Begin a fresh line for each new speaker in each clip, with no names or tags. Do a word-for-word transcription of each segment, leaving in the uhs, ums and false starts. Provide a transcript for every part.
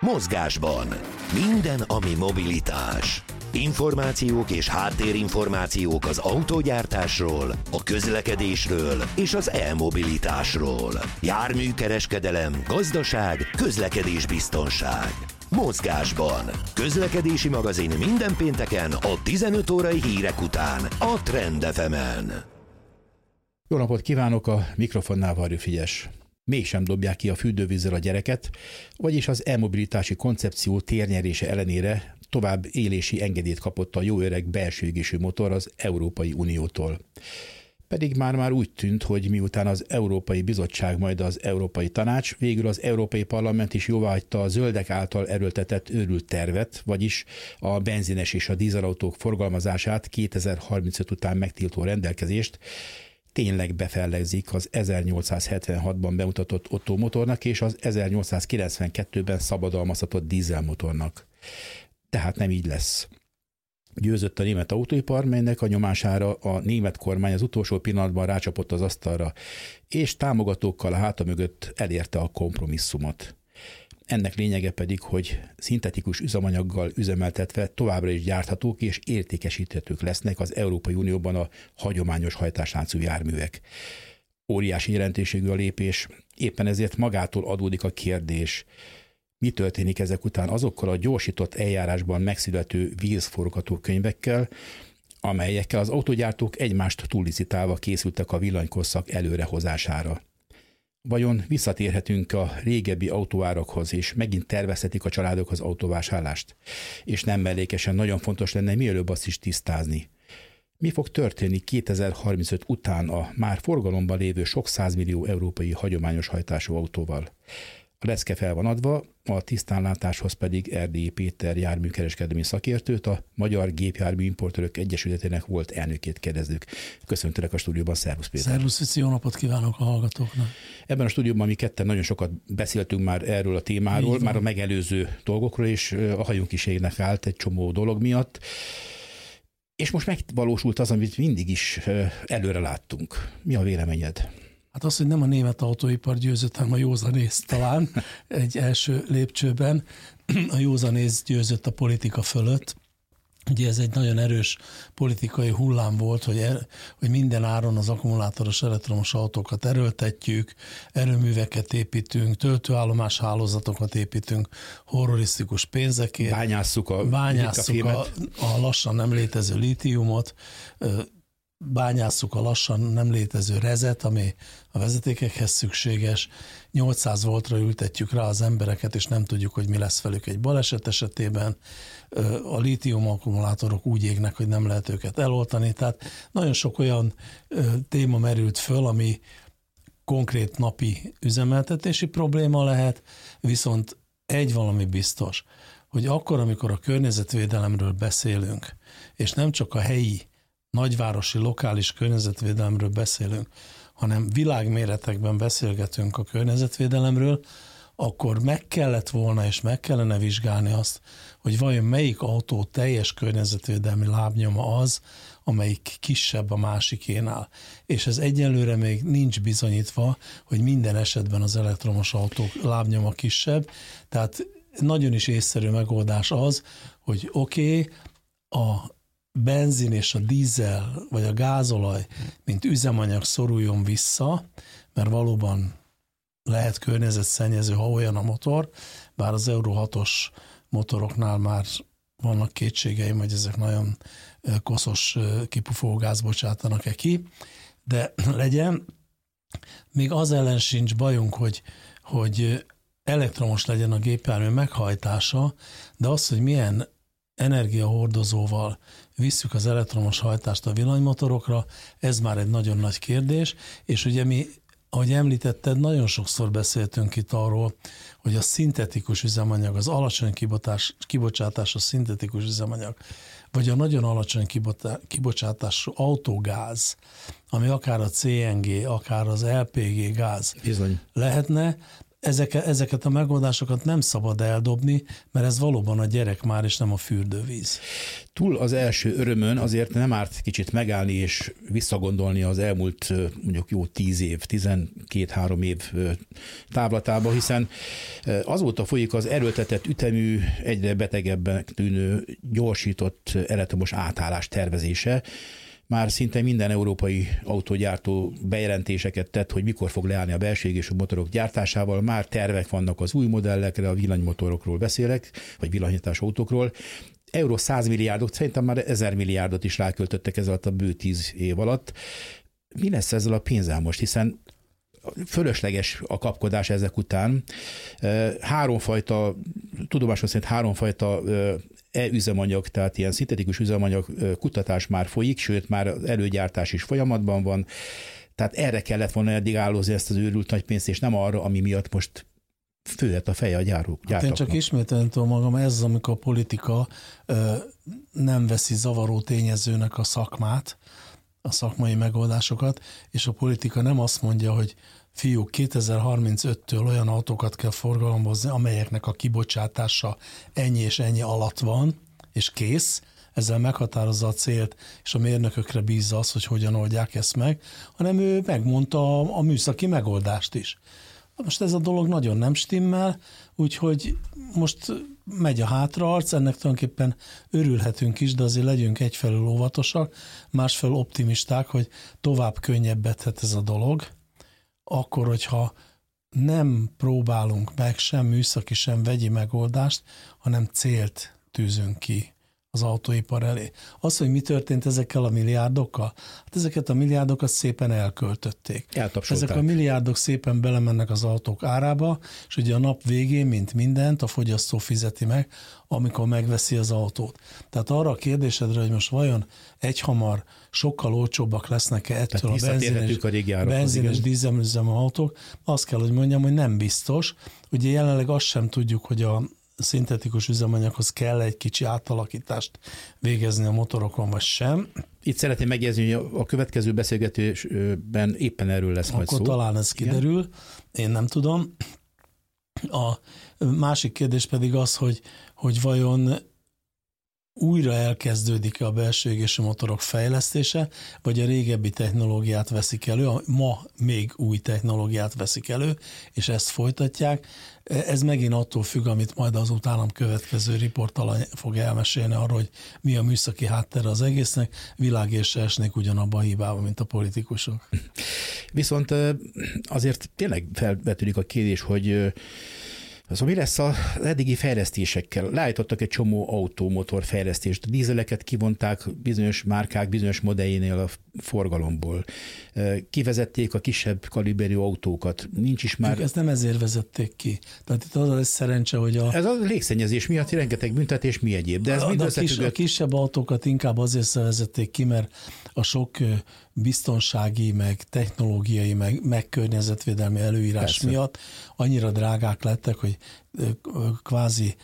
Mozgásban. Minden, ami mobilitás. Információk és háttérinformációk az autógyártásról, a közlekedésről és az e-mobilitásról. Járműkereskedelem, gazdaság, közlekedésbiztonság. Mozgásban. Közlekedési magazin minden pénteken a tizenöt órai hírek után a Trend ef emen.
Jó napot kívánok, a mikrofonnál Varjú Frigyes. Mégsem dobják ki a fürdővízzel a gyereket, vagyis az e-mobilitási koncepció térnyerése ellenére tovább élési engedélyt kapott a jó öreg belső égésű motor az Európai Uniótól. Pedig már-már úgy tűnt, hogy miután az Európai Bizottság, majd az Európai Tanács, végül az Európai Parlament is jóváhagyta a zöldek által erőltetett őrült tervet, vagyis a benzines és a dízelautók forgalmazását kétezer-harmincöt után megtiltó rendelkezést, tényleg befellegzik az ezernyolcszázhetvenhatban bemutatott Otto motornak és az ezernyolcszázkilencvenkettőben szabadalmaztatott dízelmotornak. Tehát nem így lesz. Győzött a német autóipar, melynek a nyomására a német kormány az utolsó pillanatban rácsapott az asztalra, és támogatókkal a háta mögött elérte a kompromisszumot. Ennek lényege pedig, hogy szintetikus üzemanyaggal üzemeltetve továbbra is gyárthatók és értékesíthetők lesznek az Európai Unióban a hagyományos hajtásláncú járművek. Óriási jelentőségű a lépés, éppen ezért magától adódik a kérdés, mi történik ezek után azokkal a gyorsított eljárásban megszülető vízforgatókönyvekkel, amelyekkel az autógyártók egymást túllicitálva készültek a villanykorszak előrehozására. Vajon visszatérhetünk a régebbi autóárakhoz, és megint tervezhetik a családok az autóvásárlást? És nem mellékesen nagyon fontos lenne mielőbb azt is tisztázni. Mi fog történni kétezer-harmincöt után a már forgalomban lévő sok százmillió európai hagyományos hajtású autóval? A lecke fel van adva, a tisztánlátáshoz pedig Erdélyi Péter járműkereskedelmi szakértőt, a Magyar Gépjármű Importőrök Egyesületének volt elnökét kérdezzük. Köszöntelek a stúdióban, szervusz Péter.
Szervusz, Vici, jó napot kívánok a hallgatóknak.
Ebben a stúdióban mi ketten nagyon sokat beszéltünk már erről a témáról, már a megelőző dolgokról, és a hajunk is égnek állt egy csomó dolog miatt. És most megvalósult az, amit mindig is előre láttunk. Mi a véleményed?
Hát az, hogy nem a német autóipar győzött, hanem a józanész talán egy első lépcsőben. A józanész győzött a politika fölött. Ugye ez egy nagyon erős politikai hullám volt, hogy, er, hogy minden áron az akkumulátoros elektromos autókat erőltetjük, erőműveket építünk, töltőállomás hálózatokat építünk, horrorisztikus pénzekért.
Bányásszuk a,
bányásszuk a, a lassan nem létező lítiumot, bányásszuk a lassan nem létező rezet, ami a vezetékekhez szükséges, nyolcszáz voltra ültetjük rá az embereket, és nem tudjuk, hogy mi lesz velük egy baleset esetében. A lítium akkumulátorok úgy égnek, hogy nem lehet őket eloltani, tehát nagyon sok olyan téma merült föl, ami konkrét napi üzemeltetési probléma lehet, viszont egy valami biztos, hogy akkor, amikor a környezetvédelemről beszélünk, és nem csak a helyi nagyvárosi, lokális környezetvédelemről beszélünk, hanem világméretekben beszélgetünk a környezetvédelemről, akkor meg kellett volna és meg kellene vizsgálni azt, hogy vajon melyik autó teljes környezetvédelmi lábnyoma az, amelyik kisebb a másikénál. És ez egyelőre még nincs bizonyítva, hogy minden esetben az elektromos autók lábnyoma kisebb, tehát nagyon is észszerű megoldás az, hogy oké, okay, a benzin és a dízel, vagy a gázolaj, mint üzemanyag szoruljon vissza, mert valóban lehet környezetszennyező, ha olyan a motor, bár az Euro hatos motoroknál már vannak kétségeim, hogy ezek nagyon koszos kipufogó gáz bocsátanak-e ki, de legyen. Még az ellen sincs bajunk, hogy, hogy elektromos legyen a gépjármű meghajtása, de az, hogy milyen energiahordozóval visszük az elektromos hajtást a villanymotorokra, ez már egy nagyon nagy kérdés, és ugye mi, ahogy említetted, nagyon sokszor beszéltünk itt arról, hogy a szintetikus üzemanyag, az alacsony kibocsátású szintetikus üzemanyag, vagy a nagyon alacsony kibocsátású autógáz, ami akár a cé en gé, akár az el pé gé gáz
Bizony.
lehetne, ezeket, ezeket a megoldásokat nem szabad eldobni, mert ez valóban a gyerek már, és nem a fürdővíz.
Túl az első örömön azért nem árt kicsit megállni és visszagondolni az elmúlt mondjuk jó tíz év, tizenkét-három év távlatába, hiszen azóta folyik az erőltetett ütemű, egyre betegebben tűnő, gyorsított elektromos átállás tervezése. Már szinte minden európai autógyártó bejelentéseket tett, hogy mikor fog leállni a belső égésű motorok gyártásával. Már tervek vannak az új modellekre, a villanymotorokról beszélek, vagy villanyítás autókról. Euró száz milliárdok, szerintem már ezer milliárdot is ráköltöttek ez alatt a bő tíz év alatt. Mi lesz ezzel a pénzzel most, hiszen fölösleges a kapkodás ezek után. Háromfajta, tudomásom szerint háromfajta e-üzemanyag, tehát ilyen szintetikus üzemanyag kutatás már folyik, sőt már az előgyártás is folyamatban van. Tehát erre kellett volna eddig állózni ezt az őrült nagy pénzt, és nem arra, ami miatt most főhet a feje a gyártók, gyártóknak.
Hát én csak ismételni tudom magam, ez az, amikor a politika ö, nem veszi zavaró tényezőnek a szakmát, a szakmai megoldásokat, és a politika nem azt mondja, hogy fiúk, kétezer-harmincöttől olyan autókat kell forgalombozni, amelyeknek a kibocsátása ennyi és ennyi alatt van, és kész, ezzel meghatározza a célt, és a mérnökökre bízza az, hogy hogyan oldják ezt meg, hanem ő megmondta a, a műszaki megoldást is. Most ez a dolog nagyon nem stimmel, úgyhogy most megy a hátraarc, ennek tulajdonképpen örülhetünk is, de azért legyünk egyfelől óvatosak, másfelől optimisták, hogy tovább könnyebbedhet ez a dolog, akkor, hogyha nem próbálunk meg sem műszaki, sem vegyi megoldást, hanem célt tűzünk ki az autóipar elé. Az, hogy mi történt ezekkel a milliárdokkal, hát ezeket a milliárdokat szépen elköltötték.
Eltapsolták.
Ezek a milliárdok szépen belemennek az autók árába, és ugye a nap végén, mint mindent, a fogyasztó fizeti meg, amikor megveszi az autót. Tehát arra a kérdésedre, hogy most vajon egyhamar sokkal olcsóbbak lesznek-e ettől a benzines,
a
benzines dízelüzemű autók, azt kell, hogy mondjam, hogy nem biztos. Ugye jelenleg azt sem tudjuk, hogy a szintetikus üzemanyaghoz kell egy kicsi átalakítást végezni a motorokon, vagy sem.
Itt szeretném megjegyezni, hogy a következő beszélgetésben éppen erről lesz majd szó.
Akkor talán ez kiderül, igen. Én nem tudom. A másik kérdés pedig az, hogy, hogy vajon újra elkezdődik a belső égésű motorok fejlesztése, vagy a régebbi technológiát veszik elő, a ma még új technológiát veszik elő, és ezt folytatják. Ez megint attól függ, amit majd az utánam következő riporttal fog elmesélni arról, hogy mi a műszaki háttere az egésznek, világért se esnék ugyanabba a hibába, mint a politikusok.
Viszont azért tényleg felvetődik a kérdés, hogy Szóval mi lesz az eddigi fejlesztésekkel? Leállítottak egy csomó automotor fejlesztést, a dízeleket kivonták bizonyos márkák, bizonyos modelljénél a forgalomból. Kivezették a kisebb kaliberű autókat. Nincs is már...
Ezt nem ezért vezették ki. Tehát itt az a szerencse, hogy a...
Ez a légszennyezés miatt rengeteg büntetés, mi egyéb. De ez mind
a, kis, a kisebb autókat inkább azért vezették ki, mert a sok biztonsági, meg technológiai, meg, meg környezetvédelmi előírás Persze. miatt annyira drágák lettek, hogy kvázi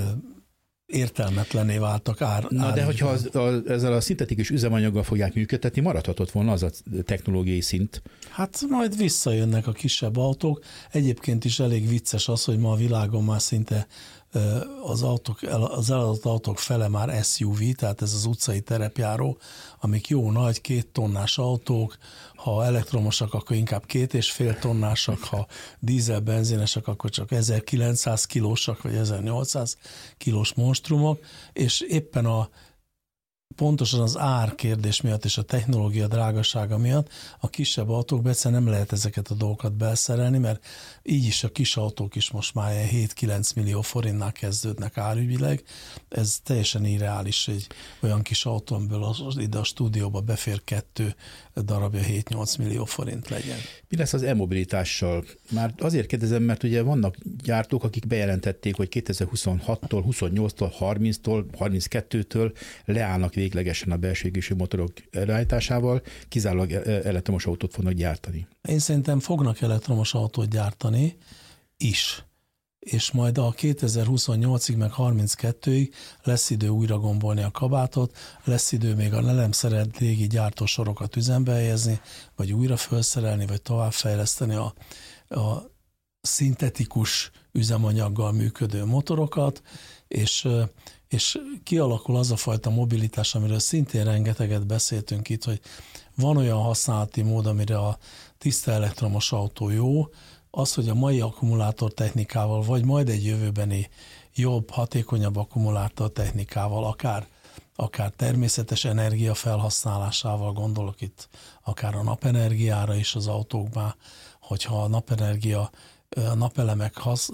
értelmetlenné váltak ár.
Na de hogyha az, az, ezzel a szintetikus üzemanyaggal fogják működtetni, maradhatott volna az a technológiai szint.
Hát majd visszajönnek a kisebb autók. Egyébként is elég vicces az, hogy ma a világon már szinte az, autók, az eladott autók fele már es u vé, tehát ez az utcai terepjáró, amik jó nagy, két tonnás autók, ha elektromosak, akkor inkább két és fél tonnásak, ha dízel-benzinesek, akkor csak ezerkilencszáz kilósak, vagy ezernyolcszáz kilós monstrumok, és éppen a pontosan az ár kérdés miatt és a technológia drágasága miatt a kisebb autókba egyszerűen nem lehet ezeket a dolgokat beszerelni, mert így is a kis autók is most már hét-kilenc millió forintnál kezdődnek árügyileg. Ez teljesen irreális, egy olyan kis autó, amiből ide a stúdióba befér kettő darabja hét-nyolc millió forint legyen.
Mi lesz az e-mobilitással? Már azért kérdezem, mert ugye vannak gyártók, akik bejelentették, hogy kétezer-huszonhattól, huszonnyolctól, harminctól, harminckettőtől leállnak véglegesen a belső égésű motorok előállításával, kizárólag elektromos autót fognak gyártani.
Én szerintem fognak elektromos autót gyártani is, és majd a kétezer-huszonnyolcig meg harminckettőig lesz idő újra gombolni a kabátot, lesz idő még a nem szerelt régi gyártósorokat üzembe helyezni, vagy újra felszerelni, vagy továbbfejleszteni a, a szintetikus üzemanyaggal működő motorokat, és, és kialakul az a fajta mobilitás, amiről szintén rengeteget beszéltünk itt, hogy van olyan használati mód, amire a tiszta elektromos autó jó, az, hogy a mai akkumulátor technikával, vagy majd egy jövőbeni jobb, hatékonyabb akkumulátor technikával, akár, akár természetes energia felhasználásával, gondolok itt akár a napenergiára is az autókban, hogyha a napenergia, a napelemek hasz,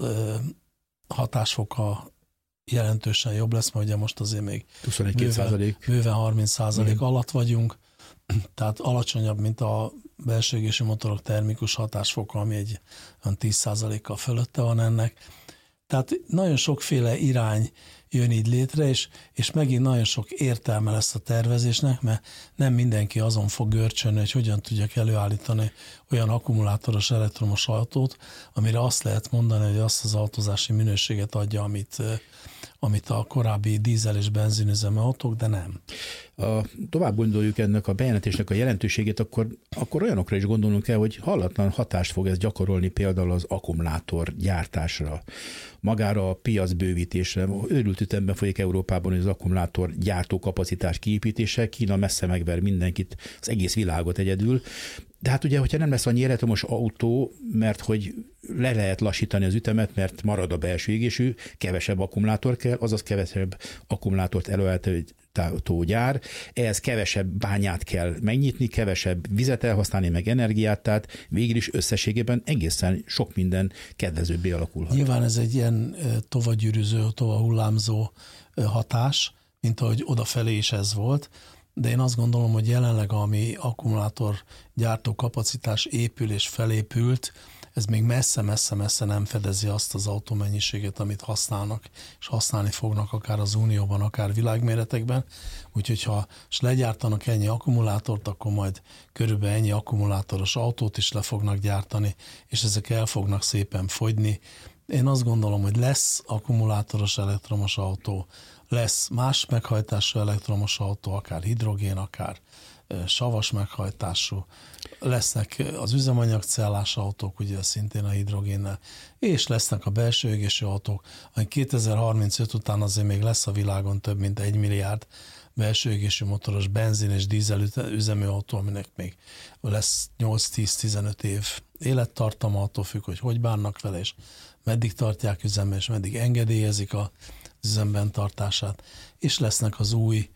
hatásfoka jelentősen jobb lesz, mert ugye most azért még
huszonegy százalék.
Bőven, bőven harminc százalék alatt vagyunk, tehát alacsonyabb, mint a belső égésű motorok termikus hatásfoka, ami egy tíz százalékkal fölötte van ennek. Tehát nagyon sokféle irány jön így létre, és, és megint nagyon sok értelme lesz a tervezésnek, mert nem mindenki azon fog görcsölni, hogy hogyan tudjak előállítani olyan akkumulátoros elektromos autót, amire azt lehet mondani, hogy azt az autózási minőséget adja, amit, amit a korábbi dízel és benzinüzemű autók, de nem.
A, tovább gondoljuk ennek a bejelentésnek a jelentőségét, akkor, akkor olyanokra is gondolnunk kell, hogy hallatlan hatást fog ez gyakorolni például az akkumulátor gyártásra, magára a piacbővítésre. Őrült ütemben folyik Európában az akkumulátor gyártó kapacitás kiépítése, Kína messze megver mindenkit, az egész világot egyedül. De hát ugye, hogyha nem lesz annyi elektromos autó, mert hogy le lehet lassítani az ütemet, mert marad a belső égésű, kevesebb akkumulátor kell, azaz kevesebb akkumulátort előállító gyár, ehhez kevesebb bányát kell megnyitni, kevesebb vizet elhasználni, meg energiát, tehát végül is összességében egészen sok minden kedvezőbbé alakulhat.
Nyilván ez egy ilyen tovagyűrűző, tovahullámzó hatás, mint ahogy odafelé is ez volt, de én azt gondolom, hogy jelenleg ami akkumulátor gyártó kapacitás épül és felépült, ez még messze-messze-messze nem fedezi azt az autómennyiséget, amit használnak, és használni fognak akár az Unióban, akár világméretekben. Úgyhogy ha és legyártanak ennyi akkumulátort, akkor majd körülbelül ennyi akkumulátoros autót is le fognak gyártani, és ezek el fognak szépen fogyni. Én azt gondolom, hogy lesz akkumulátoros elektromos autó, lesz más meghajtású elektromos autó, akár hidrogén, akár savas meghajtású, lesznek az üzemanyagcellás autók, ugye szintén a hidrogénnel, és lesznek a belső égésű autók, ami kétezer-harmincöt után azért még lesz a világon több mint egy milliárd belső égésű motoros benzin és dízel üzemű autó, aminek még lesz nyolc-tíz-tizenöt év élettartama, attól függ, hogy hogy bánnak vele, és meddig tartják üzemben, és meddig engedélyezik a üzemben tartását, és lesznek az új,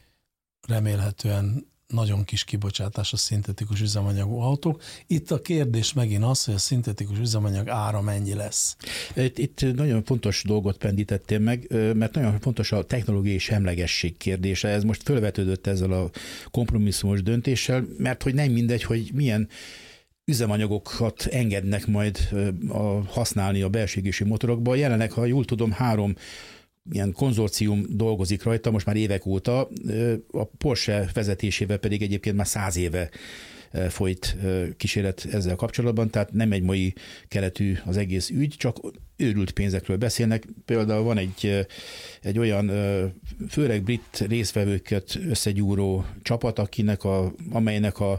remélhetően nagyon kis kibocsátás a szintetikus üzemanyagú autók. Itt a kérdés megint az, hogy a szintetikus üzemanyag ára mennyi lesz.
Itt, itt nagyon fontos dolgot pendítettél meg, mert nagyon fontos a technológiai semlegesség kérdése. Ez most fölvetődött ezzel a kompromisszumos döntéssel, mert hogy nem mindegy, hogy milyen üzemanyagokat engednek majd a, használni a belső égésű motorokba. Jelenleg, ha jól tudom, három ilyen konzorcium dolgozik rajta, most már évek óta, a Porsche vezetésével pedig egyébként már száz éve folyt kísérlet ezzel kapcsolatban, tehát nem egy mai keletű az egész ügy, csak őrült pénzekről beszélnek. Például van egy, egy olyan főleg brit résztvevőket összegyúró csapat, akinek a, amelynek a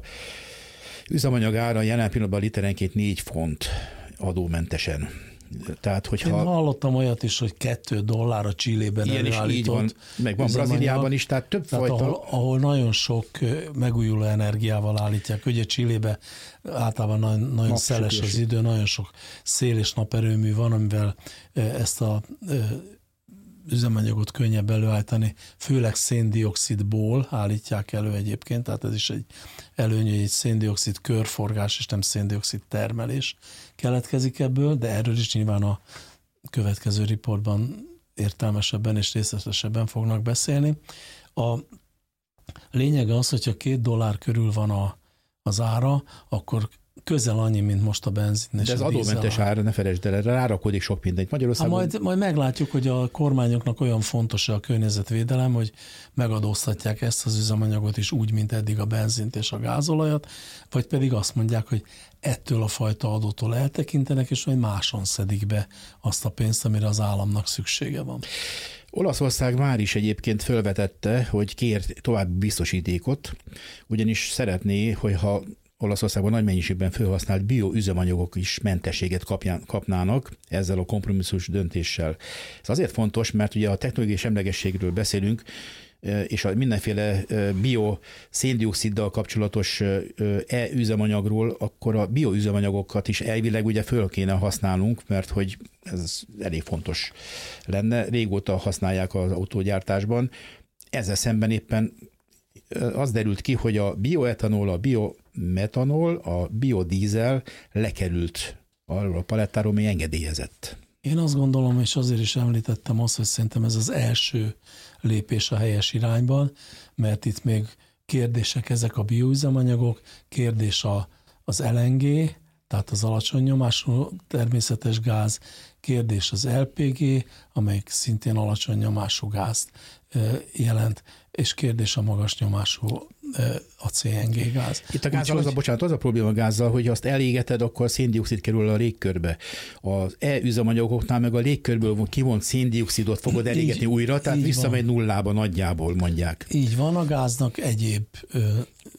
üzemanyag ára jelen pillanatban literenként négy font adómentesen. Tehát, hogyha...
Én hallottam olyat is, hogy kettő dollár a Chilében előállított.
Van, meg van Brazíliában is, tehát több
tehát
fajta.
Ahol, ahol nagyon sok megújuló energiával állítják. Ugye Chilébe általában nagyon, nagyon szeles az idő, nagyon sok szél és naperőmű van, amivel ezt a üzemanyagot könnyebb előállítani, főleg széndioxidból állítják elő egyébként, tehát ez is egy előny, hogy egy széndioxid körforgás és nem széndioxid termelés keletkezik ebből, de erről is nyilván a következő riportban értelmesebben és részletesebben fognak beszélni. A lényege az, hogyha két dollár körül van a, az ára, akkor közel annyi, mint most a benzin.
De ez adómentes ár, ne felejtsd el, erre rárakodik sok mindent. Magyarországon...
Hát majd, majd meglátjuk, hogy a kormányoknak olyan fontos a környezetvédelem, hogy megadóztatják ezt az üzemanyagot is úgy, mint eddig a benzint és a gázolajat, vagy pedig azt mondják, hogy ettől a fajta adótól eltekintenek, és majd máson szedik be azt a pénzt, amire az államnak szüksége van.
Olaszország már is egyébként felvetette, hogy kér további biztosítékot, ugyanis szeretné, hogyha Olaszországban nagy mennyiségben felhasznált bioüzemanyagok is mentességet kapján, kapnának ezzel a kompromisszus döntéssel. Ez azért fontos, mert ugye a technológiai semlegességről beszélünk, és a mindenféle bio-széndioxiddal kapcsolatos e-üzemanyagról, akkor a bioüzemanyagokat is elvileg ugye föl kéne használnunk, mert hogy ez elég fontos lenne. Régóta használják az autógyártásban. Ezzel szemben éppen az derült ki, hogy a bioetanol, a biometanol, a biodízel lekerült arról a palettáról, ami engedélyezett.
Én azt gondolom, és azért is említettem azt, hogy szerintem ez az első lépés a helyes irányban, mert itt még kérdések ezek a bioüzemanyagok, kérdés a, az el en gé, tehát az alacsony nyomású természetes gáz, kérdés az el pé gé, amelyik szintén alacsony nyomású gázt jelent, és kérdés a magas nyomású a cé en gé gáz.
Itt a gázzal az a, bocsánat, az a probléma a gázzal, hogy ha azt elégeted, akkor széndioxid kerül a légkörbe. Az e-üzemanyagoknál meg a légkörből kivont széndioxidot fogod elégetni így, újra, tehát visszamegy nullába nagyjából, mondják.
Így van, a gáznak egyéb ö,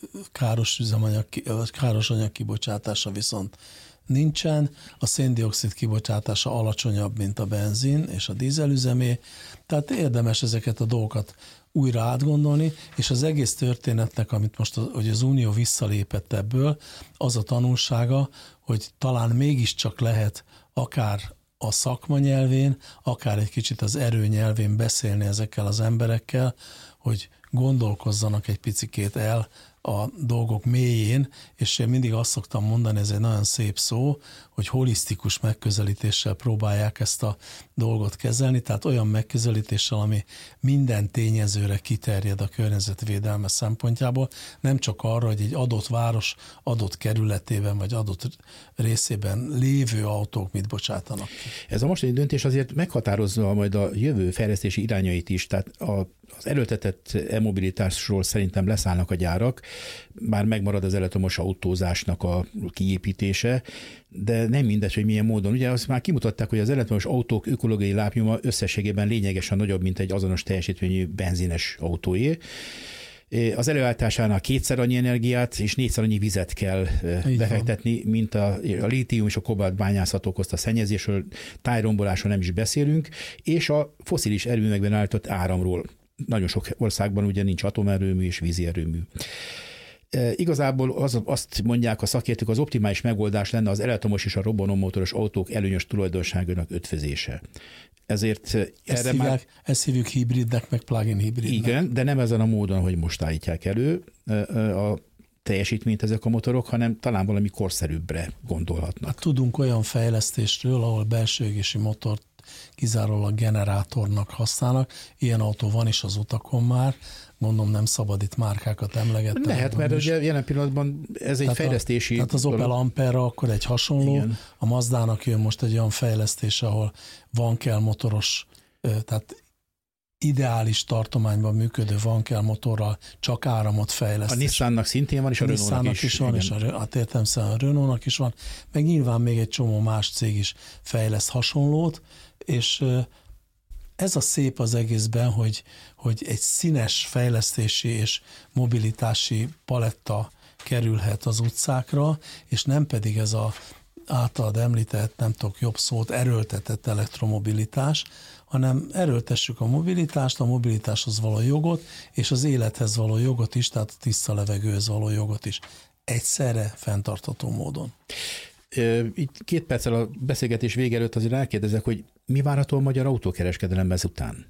káros üzemanyag, káros anyag kibocsátása viszont nincsen, a széndioxid kibocsátása alacsonyabb, mint a benzin és a dízelüzemé, tehát érdemes ezeket a dolgokat újra átgondolni, és az egész történetnek, amit most az, hogy az Unió visszalépett ebből, az a tanulsága, hogy talán mégiscsak lehet akár a szakma nyelvén, akár egy kicsit az erő nyelvén beszélni ezekkel az emberekkel, hogy gondolkozzanak egy picikét el a dolgok mélyén, és én mindig azt szoktam mondani, ez egy nagyon szép szó, hogy holisztikus megközelítéssel próbálják ezt a dolgot kezelni, tehát olyan megközelítéssel, ami minden tényezőre kiterjed a környezetvédelme szempontjából, nem csak arra, hogy egy adott város adott kerületében vagy adott részében lévő autók mit bocsátanak ki.
Ez a mostani döntés azért meghatározza majd a jövő fejlesztési irányait is, tehát a az erőltetett e-mobilitásról szerintem leszállnak a gyárak, bár megmarad az elektromos autózásnak a kiépítése, de nem mindegy, hogy milyen módon. Ugye azt már kimutatták, hogy az elektromos autók ökológiai lábnyoma összességében lényegesen nagyobb, mint egy azonos teljesítményű benzines autóé. Az előállításánál kétszer annyi energiát és négyszer annyi vizet kell így befektetni, van. mint a, a lítium és a kobalt bányászat okozta szennyezésről, tájrombolásról nem is beszélünk, és a fosszilis erőművekben állított áramról. Nagyon sok országban ugye nincs atomerőmű és vízi erőmű. E, igazából az, azt mondják a szakértők, az optimális megoldás lenne az elektromos és a robbanómotoros autók előnyös tulajdonságának ötvözése. Ezért
ezt
erre
hívják,
már...
Ezt hívjuk hibridnek, meg plug-in hibridnek.
Igen, de nem ezen a módon, hogy most állítják elő a teljesítményt ezek a motorok, hanem talán valami korszerűbbre gondolhatnak.
Hát tudunk olyan fejlesztésről, ahol belső égési motort kizárólag generátornak használnak. Ilyen autó van is az utakon már. Mondom, nem szabad itt márkákat emlegetni.
Lehet, mert ugye jelen pillanatban ez egy
tehát
fejlesztési...
A, tehát az Opel Ampera akkor egy hasonló. Igen. A Mazdának jön most egy olyan fejlesztés, ahol van kell motoros, tehát ideális tartományban működő van kell motorral csak áramot fejlesztés.
A Nissannak szintén van, és a, a Renault-nak is.
is van, igen. És a, hát értelemszerűen a Renault-nak is van, meg nyilván még egy csomó más cég is fejleszt hasonlót, és ez a szép az egészben, hogy, hogy egy színes fejlesztési és mobilitási paletta kerülhet az utcákra, és nem pedig ez a általad említett, nem tudok jobb szót, erőltetett elektromobilitás, hanem erőltessük a mobilitást, a mobilitáshoz való jogot, és az élethez való jogot is, tehát a tiszta levegőhöz való jogot is. Egyszerre fenntartható módon.
Itt két perccel a beszélgetés vége előtt azért elkérdezek, hogy mi várható a magyar autókereskedelemben ezután?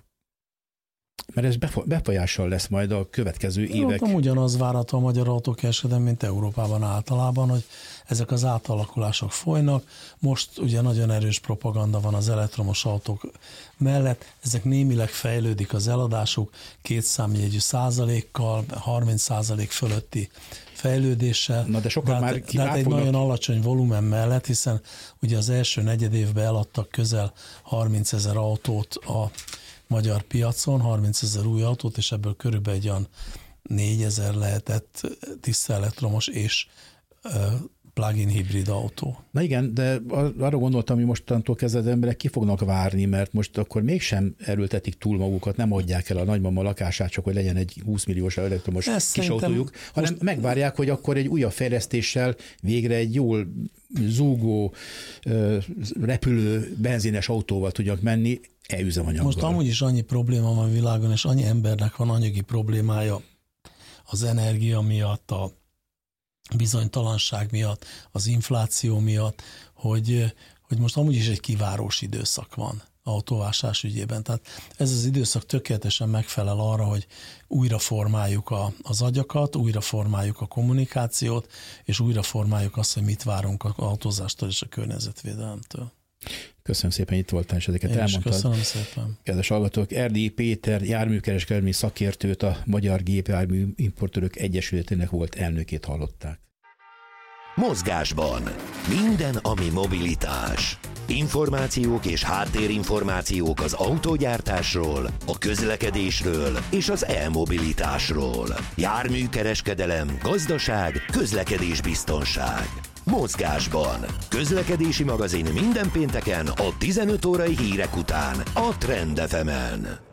Mert ez befolyással lesz majd a következő évek.
Nem ugyanaz várható a magyar autókereskedelem, mint Európában általában, hogy ezek az átalakulások folynak. Most ugye nagyon erős propaganda van az elektromos autók mellett, ezek némileg fejlődik az eladásuk, két számjegyű százalékkal, harminc százalék fölötti fejlődéssel.
Na de sokan
de
már
hát, de hát egy nagyon alacsony volumen mellett, hiszen ugye az első negyed évben eladtak közel harmincezer autót a magyar piacon, harmincezer új autót, és ebből körülbelül egy olyan négyezer lehetett tiszta elektromos és plug-in hibrid autó.
Na igen, de arra gondoltam, hogy mostantól kezdve az emberek ki fognak várni, mert most akkor mégsem erőltetik túl magukat, nem adják el a nagymama lakását, csak hogy legyen egy húsz milliós elektromos kis autójuk, hanem most... megvárják, hogy akkor egy újabb fejlesztéssel végre egy jól zúgó, repülő, benzines autóval tudjak menni e-üzemanyaggal.
Most amúgy is annyi probléma van a világon, és annyi embernek van anyagi problémája az energia miatt, a bizonytalanság miatt, az infláció miatt, hogy, hogy most amúgy is egy kivárós időszak van autóvásárlás ügyében. Tehát ez az időszak tökéletesen megfelel arra, hogy újra formáljuk a, az agyakat, újra formáljuk a kommunikációt, és újra formáljuk azt, hogy mit várunk az autózástól és a környezetvédelemtől.
Köszönöm szépen, itt voltál, és ezeket
Én
elmondtad.
Köszönöm szépen.
Kedves hallgatók, Erdélyi Péter járműkereskedelmi szakértőt, a Magyar Gépjármű Importőrök Egyesületének volt elnökét hallották.
Mozgásban minden, ami mobilitás. Információk és háttérinformációk az autógyártásról, a közlekedésről és az e-mobilitásról. Járműkereskedelem, gazdaság, közlekedésbiztonság. Mozgásban. Közlekedési magazin minden pénteken a tizenöt órai hírek után a Trend ef emen.